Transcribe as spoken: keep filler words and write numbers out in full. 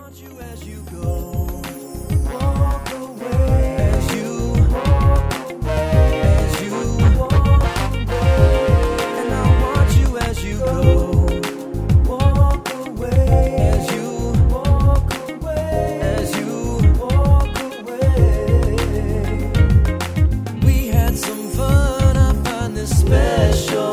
We had some fun, I find this special.